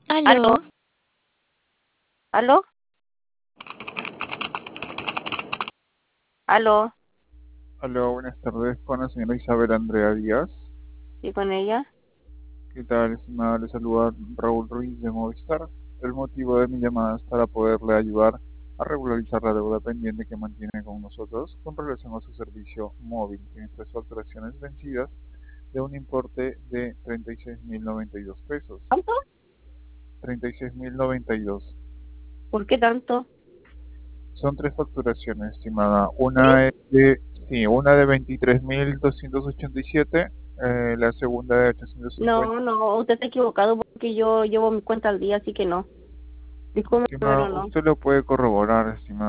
¿Aló? Aló, ¿Aló? ¿Aló? Hola, buenas tardes con la señora Isabel Andrea Díaz. ¿Sí con ella? ¿Qué tal, estimada? Le saluda Raúl Ruiz de Movistar. El motivo de mi llamada es para poderle ayudar a regularizar la deuda pendiente que mantiene con nosotros con relación a su servicio móvil. Tiene tres facturaciones vencidas de un importe de 36.092 pesos. ¿Cuánto? 36.092. ¿Por qué tanto? Son tres facturaciones, estimada. ¿Sí? Una de 23.287, la segunda de 850. No, no, usted está equivocado porque yo llevo mi cuenta al día, así que no. Disculpe, Estimada, pero no. usted lo puede corroborar, estimada.